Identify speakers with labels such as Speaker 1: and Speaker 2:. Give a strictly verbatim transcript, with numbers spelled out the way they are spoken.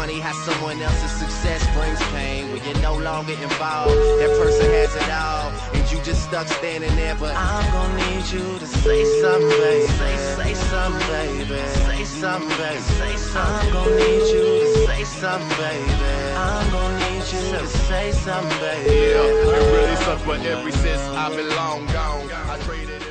Speaker 1: funny how someone else's success brings pain. When you're no longer involved, that person has it all, and you just stuck standing there. But I'm gonna need you to say something, baby. Say, say something, baby. Say something, baby. Say something. I'm gonna need you to say something, baby. I'm gonna need you to say something, baby.
Speaker 2: Yeah, it really sucks, but ever since I've been long gone, I traded